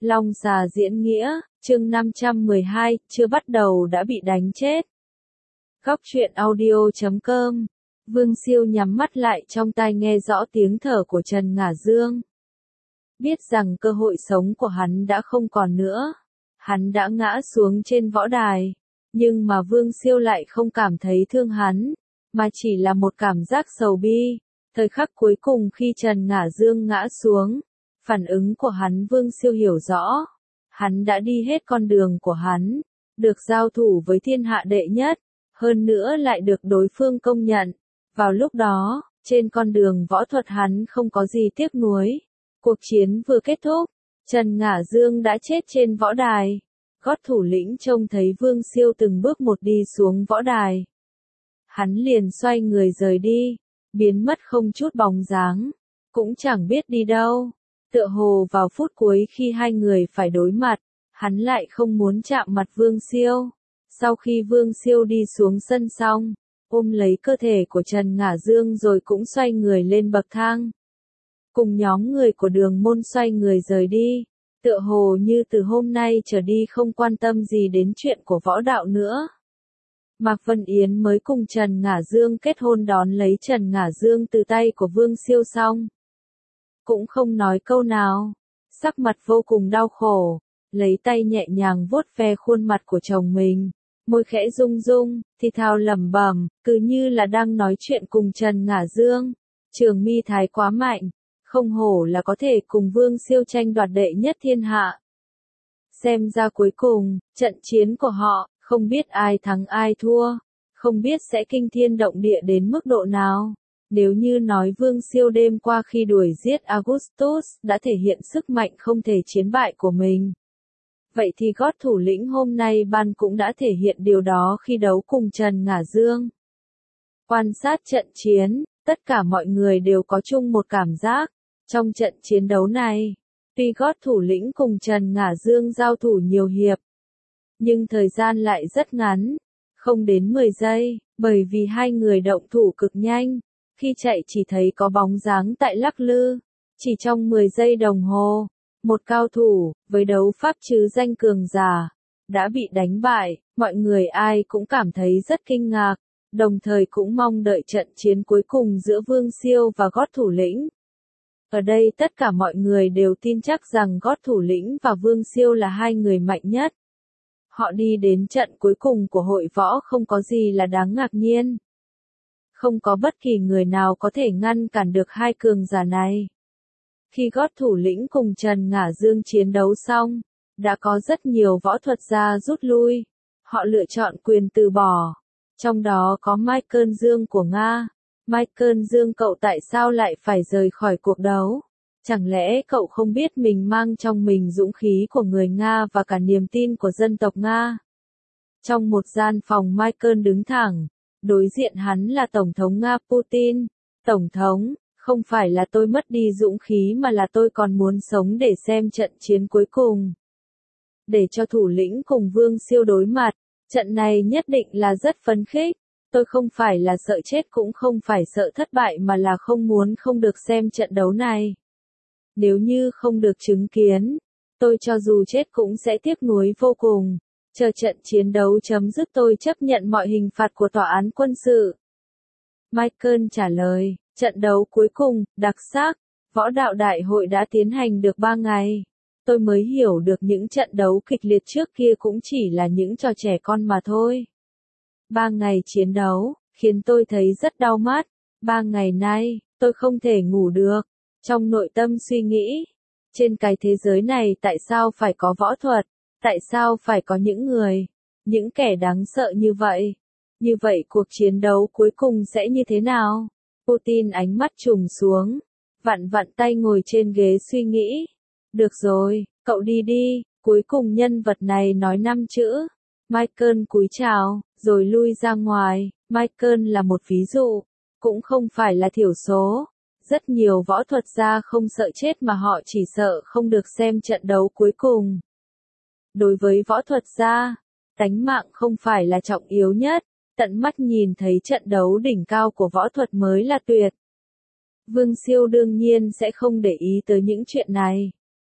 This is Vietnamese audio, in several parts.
Long xà diễn nghĩa, chương 512, chưa bắt đầu đã bị đánh chết. Góc truyện audio.com. Vương Siêu nhắm mắt lại trong tai nghe rõ tiếng thở của Trần Ngả Dương. Biết rằng cơ hội sống của hắn đã không còn nữa. Hắn đã ngã xuống trên võ đài. Nhưng mà Vương Siêu lại không cảm thấy thương hắn, mà chỉ là một cảm giác sầu bi. Thời khắc cuối cùng khi Trần Ngả Dương ngã xuống, phản ứng của hắn Vương Siêu hiểu rõ. Hắn đã đi hết con đường của hắn, được giao thủ với thiên hạ đệ nhất, hơn nữa lại được đối phương công nhận. Vào lúc đó, trên con đường võ thuật hắn không có gì tiếc nuối. Cuộc chiến vừa kết thúc, Trần Ngả Dương đã chết trên võ đài. Gót thủ lĩnh trông thấy Vương Siêu từng bước một đi xuống võ đài. Hắn liền xoay người rời đi, biến mất không chút bóng dáng, cũng chẳng biết đi đâu. Tựa hồ vào phút cuối khi hai người phải đối mặt, hắn lại không muốn chạm mặt Vương Siêu. Sau khi Vương Siêu đi xuống sân xong, ôm lấy cơ thể của Trần Ngả Dương rồi cũng xoay người lên bậc thang. Cùng nhóm người của Đường Môn xoay người rời đi, tựa hồ như từ hôm nay trở đi không quan tâm gì đến chuyện của võ đạo nữa. Mạc Vân Yến mới cùng Trần Ngả Dương kết hôn đón lấy Trần Ngả Dương từ tay của Vương Siêu xong. Cũng không nói câu nào, sắc mặt vô cùng đau khổ, lấy tay nhẹ nhàng vuốt ve khuôn mặt của chồng mình, môi khẽ rung rung, thì thào lẩm bẩm, cứ như là đang nói chuyện cùng Trần Ngả Dương. Trường mi thái quá mạnh, không hổ là có thể cùng Vương Siêu tranh đoạt đệ nhất thiên hạ. Xem ra cuối cùng, trận chiến của họ, không biết ai thắng ai thua, không biết sẽ kinh thiên động địa đến mức độ nào. Nếu như nói Vương Siêu đêm qua khi đuổi giết Augustus đã thể hiện sức mạnh không thể chiến bại của mình, vậy thì gót thủ lĩnh hôm nay ban cũng đã thể hiện điều đó khi đấu cùng Trần Ngả Dương. Quan sát trận chiến, tất cả mọi người đều có chung một cảm giác. Trong trận chiến đấu này, tuy gót thủ lĩnh cùng Trần Ngả Dương giao thủ nhiều hiệp, nhưng thời gian lại rất ngắn, không đến 10 giây, bởi vì hai người động thủ cực nhanh. Khi chạy chỉ thấy có bóng dáng tại lắc lư, chỉ trong 10 giây đồng hồ, một cao thủ, với đấu pháp chứ danh cường giả, đã bị đánh bại. Mọi người ai cũng cảm thấy rất kinh ngạc, đồng thời cũng mong đợi trận chiến cuối cùng giữa Vương Siêu và gót thủ lĩnh. Ở đây tất cả mọi người đều tin chắc rằng gót thủ lĩnh và Vương Siêu là hai người mạnh nhất. Họ đi đến trận cuối cùng của hội võ không có gì là đáng ngạc nhiên. Không có bất kỳ người nào có thể ngăn cản được hai cường giả này. Khi gót thủ lĩnh cùng Trần Ngả Dương chiến đấu xong, đã có rất nhiều võ thuật gia rút lui. Họ lựa chọn quyền từ bỏ. Trong đó có Michael Dương của Nga. Michael Dương, cậu tại sao lại phải rời khỏi cuộc đấu? Chẳng lẽ cậu không biết mình mang trong mình dũng khí của người Nga và cả niềm tin của dân tộc Nga? Trong một gian phòng Michael đứng thẳng. Đối diện hắn là Tổng thống Nga Putin. Tổng thống, không phải là tôi mất đi dũng khí mà là tôi còn muốn sống để xem trận chiến cuối cùng. Để cho thủ lĩnh cùng Vương Siêu đối mặt, trận này nhất định là rất phấn khích. Tôi không phải là sợ chết cũng không phải sợ thất bại mà là không được xem trận đấu này. Nếu như không được chứng kiến, tôi cho dù chết cũng sẽ tiếc nuối vô cùng. Chờ trận chiến đấu chấm dứt tôi chấp nhận mọi hình phạt của tòa án quân sự. Michael trả lời, trận đấu cuối cùng, đặc sắc, võ đạo đại hội đã tiến hành được 3 ngày. Tôi mới hiểu được những trận đấu kịch liệt trước kia cũng chỉ là những trò trẻ con mà thôi. 3 ngày chiến đấu, khiến tôi thấy rất đau mắt. 3 ngày nay, tôi không thể ngủ được. Trong nội tâm suy nghĩ, trên cái thế giới này tại sao phải có võ thuật? Tại sao phải có những kẻ đáng sợ như vậy? Như vậy cuộc chiến đấu cuối cùng sẽ như thế nào? Putin ánh mắt trùng xuống, vặn tay ngồi trên ghế suy nghĩ. Được rồi, cậu đi đi, cuối cùng nhân vật này nói 5 chữ. Michael cúi chào, rồi lui ra ngoài. Michael là một ví dụ, cũng không phải là thiểu số. Rất nhiều võ thuật gia không sợ chết mà họ chỉ sợ không được xem trận đấu cuối cùng. Đối với võ thuật gia, tánh mạng không phải là trọng yếu nhất, tận mắt nhìn thấy trận đấu đỉnh cao của võ thuật mới là tuyệt. Vương Siêu đương nhiên sẽ không để ý tới những chuyện này.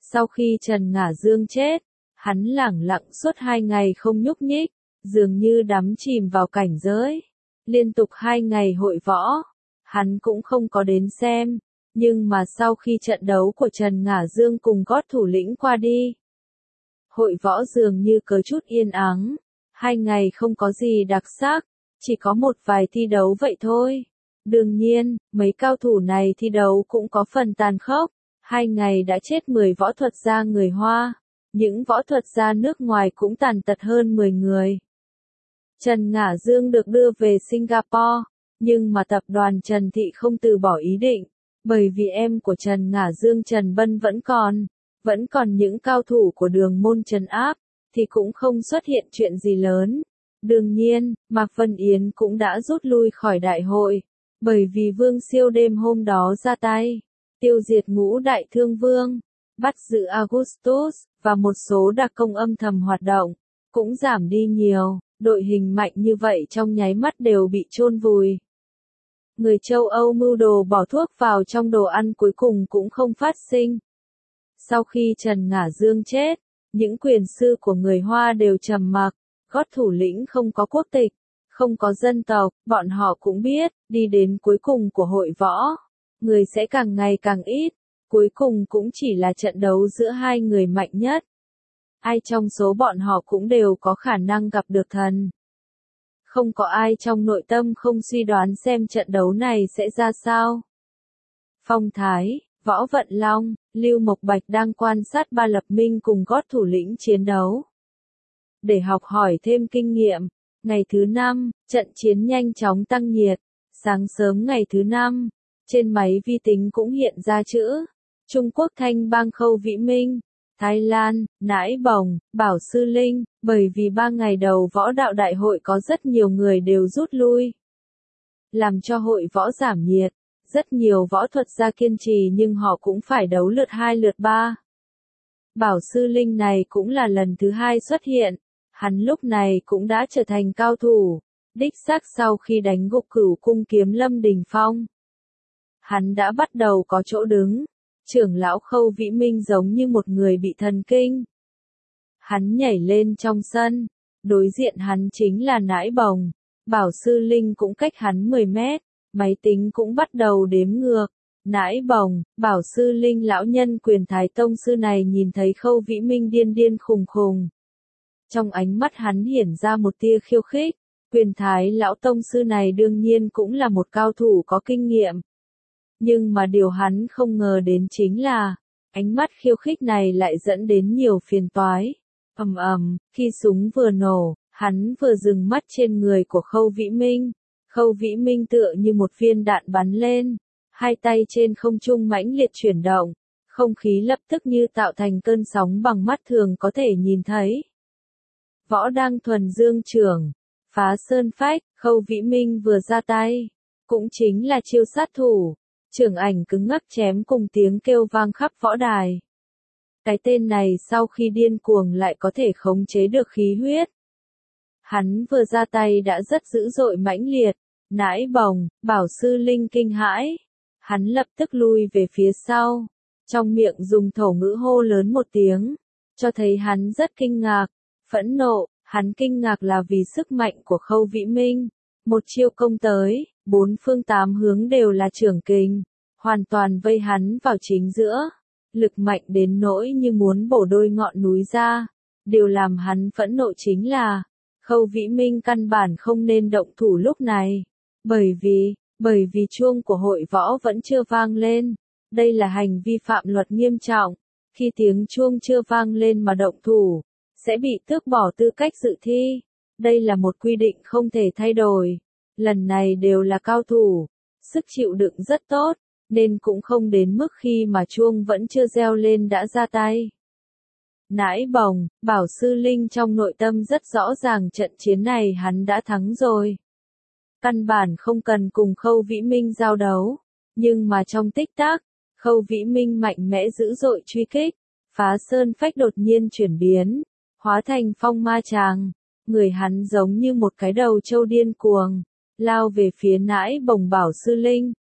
Sau khi Trần Ngả Dương chết, hắn lẳng lặng suốt 2 ngày không nhúc nhích, dường như đắm chìm vào cảnh giới. Liên tục 2 ngày hội võ, hắn cũng không có đến xem, nhưng mà sau khi trận đấu của Trần Ngả Dương cùng gót thủ lĩnh qua đi, hội võ dường như có chút yên ắng. 2 ngày không có gì đặc sắc, chỉ có một vài thi đấu vậy thôi. Đương nhiên, mấy cao thủ này thi đấu cũng có phần tàn khốc. 2 ngày đã chết 10 võ thuật gia người Hoa. Những võ thuật gia nước ngoài cũng tàn tật hơn 10 người. Trần Ngả Dương được đưa về Singapore, nhưng mà tập đoàn Trần Thị không từ bỏ ý định, bởi vì em của Trần Ngả Dương Trần Bân vẫn còn những cao thủ của đường môn trấn áp, thì cũng không xuất hiện chuyện gì lớn. Đương nhiên, Mạc Vân Yến cũng đã rút lui khỏi đại hội, bởi vì Vương Siêu đêm hôm đó ra tay, tiêu diệt Ngũ Đại Thương Vương, bắt giữ Augustus, và một số đặc công âm thầm hoạt động, cũng giảm đi nhiều, đội hình mạnh như vậy trong nháy mắt đều bị chôn vùi. Người châu Âu mưu đồ bỏ thuốc vào trong đồ ăn cuối cùng cũng không phát sinh. Sau khi Trần Ngả Dương chết, những quyền sư của người Hoa đều trầm mặc, gót thủ lĩnh không có quốc tịch, không có dân tộc, bọn họ cũng biết, đi đến cuối cùng của hội võ, người sẽ càng ngày càng ít, cuối cùng cũng chỉ là trận đấu giữa 2 người mạnh nhất. Ai trong số bọn họ cũng đều có khả năng gặp được thần. Không có ai trong nội tâm không suy đoán xem trận đấu này sẽ ra sao. Phong Thái, Võ Vận Long, Lưu Mộc Bạch đang quan sát Ba Lập Minh cùng gót thủ lĩnh chiến đấu. Để học hỏi thêm kinh nghiệm, ngày thứ 5, trận chiến nhanh chóng tăng nhiệt. Sáng sớm ngày thứ 5, trên máy vi tính cũng hiện ra chữ Trung Quốc Thanh Bang Khâu Vĩ Minh, Thái Lan, Nãi Bồng, Bảo Sư Linh, bởi vì 3 ngày đầu võ đạo đại hội có rất nhiều người đều rút lui. Làm cho hội võ giảm nhiệt, rất nhiều võ thuật gia kiên trì nhưng họ cũng phải đấu lượt 2 lượt 3. Bảo Sư Linh này cũng là lần thứ 2 xuất hiện, hắn lúc này cũng đã trở thành cao thủ, đích xác sau khi đánh gục Cửu Cung Kiếm Lâm Đình Phong. Hắn đã bắt đầu có chỗ đứng. Trưởng lão Khâu Vĩ Minh giống như một người bị thần kinh. Hắn nhảy lên trong sân, đối diện hắn chính là Nãi Bồng, Bảo Sư Linh cũng cách hắn 10 mét, máy tính cũng bắt đầu đếm ngược. Nãi Bồng, Bảo Sư Linh lão nhân Quyền Thái Tông Sư này nhìn thấy Khâu Vĩ Minh điên điên khùng khùng. Trong ánh mắt hắn hiển ra một tia khiêu khích, Quyền Thái lão Tông Sư này đương nhiên cũng là một cao thủ có kinh nghiệm. Nhưng mà điều hắn không ngờ đến chính là, ánh mắt khiêu khích này lại dẫn đến nhiều phiền toái. Khi súng vừa nổ, hắn vừa dừng mắt trên người của Khâu Vĩ Minh. Khâu Vĩ Minh tựa như một viên đạn bắn lên, hai tay trên không trung mãnh liệt chuyển động, không khí lập tức như tạo thành cơn sóng bằng mắt thường có thể nhìn thấy. Võ đang thuần dương trưởng, phá sơn phách, Khâu Vĩ Minh vừa ra tay, cũng chính là chiêu sát thủ. Trưởng ảnh cứng ngắc chém cùng tiếng kêu vang khắp võ đài. Cái tên này sau khi điên cuồng lại có thể khống chế được khí huyết. Hắn vừa ra tay đã rất dữ dội mãnh liệt, Nãi Bồng, Bảo Sư Linh kinh hãi. Hắn lập tức lui về phía sau, trong miệng dùng thổ ngữ hô lớn một tiếng, cho thấy hắn rất kinh ngạc, phẫn nộ. Hắn kinh ngạc là vì sức mạnh của Khâu Vĩ Minh. Một chiêu công tới, 4 phương 8 hướng đều là trưởng kình, hoàn toàn vây hắn vào chính giữa. Lực mạnh đến nỗi như muốn bổ đôi ngọn núi ra. Điều làm hắn phẫn nộ chính là, Khâu Vĩ Minh căn bản không nên động thủ lúc này. Bởi vì chuông của hội võ vẫn chưa vang lên. Đây là hành vi phạm luật nghiêm trọng. Khi tiếng chuông chưa vang lên mà động thủ, sẽ bị tước bỏ tư cách dự thi. Đây là một quy định không thể thay đổi. Lần này đều là cao thủ, sức chịu đựng rất tốt, nên cũng không đến mức khi mà chuông vẫn chưa reo lên đã ra tay. Nãi Bồng, Bảo Sư Linh trong nội tâm rất rõ ràng trận chiến này hắn đã thắng rồi. Căn bản không cần cùng Khâu Vĩ Minh giao đấu, nhưng mà trong tích tắc, Khâu Vĩ Minh mạnh mẽ dữ dội truy kích, phá sơn phách đột nhiên chuyển biến, hóa thành phong ma tràng, người hắn giống như một cái đầu trâu điên cuồng, lao về phía Nãi Bồng Bảo Sư Linh,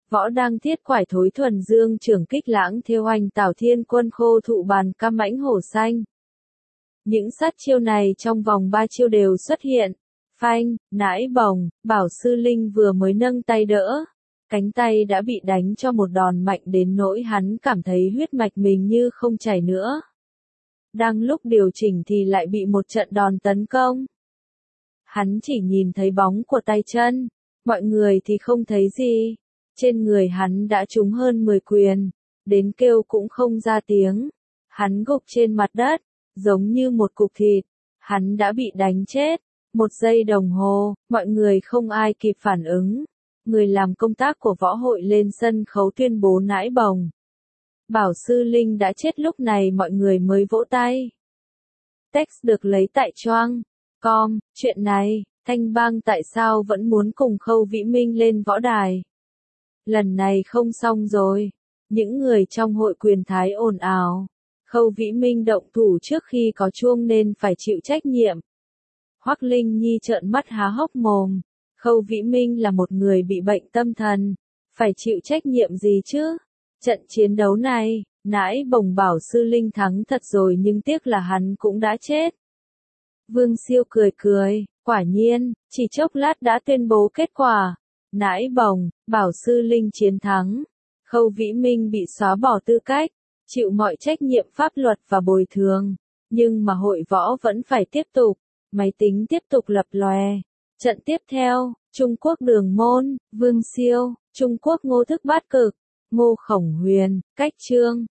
Võ Đăng Thiết quải thối thuần dương trưởng kích lãng thiêu hoành Tảo Thiên Quân khô thụ bàn cam mãnh hổ xanh. Những sát chiêu này trong vòng 3 chiêu đều xuất hiện. Phanh, nãi bồng, Bảo Sư Linh vừa mới nâng tay đỡ. Cánh tay đã bị đánh cho một đòn mạnh đến nỗi hắn cảm thấy huyết mạch mình như không chảy nữa. Đang lúc điều chỉnh thì lại bị một trận đòn tấn công. Hắn chỉ nhìn thấy bóng của tay chân, mọi người thì không thấy gì. Trên người hắn đã trúng hơn 10 quyền, đến kêu cũng không ra tiếng. Hắn gục trên mặt đất, giống như một cục thịt. Hắn đã bị đánh chết. 1 giây đồng hồ, mọi người không ai kịp phản ứng. Người làm công tác của võ hội lên sân khấu tuyên bố nãi bồng. Bảo Sư Linh đã chết, lúc này mọi người mới vỗ tay. Text được lấy tại Choang com, chuyện này, Thanh Bang tại sao vẫn muốn cùng Khâu Vĩ Minh lên võ đài? Lần này không xong rồi. Những người trong hội quyền thái ồn ào. Khâu Vĩ Minh động thủ trước khi có chuông nên phải chịu trách nhiệm. Hoắc Linh Nhi trợn mắt há hốc mồm. Khâu Vĩ Minh là một người bị bệnh tâm thần. Phải chịu trách nhiệm gì chứ? Trận chiến đấu này, nãi bồng Bảo Sư Linh thắng thật rồi nhưng tiếc là hắn cũng đã chết. Vương Siêu cười cười, quả nhiên, chỉ chốc lát đã tuyên bố kết quả. Nãi bồng, Bảo Sư Linh chiến thắng. Khâu Vĩ Minh bị xóa bỏ tư cách, chịu mọi trách nhiệm pháp luật và bồi thường. Nhưng mà hội võ vẫn phải tiếp tục. Máy tính tiếp tục lập lòe. Trận tiếp theo, Trung Quốc Đường Môn, Vương Siêu, Trung Quốc Ngô Thức Bát Cực, Ngô Khổng Huyền, Cách Trương.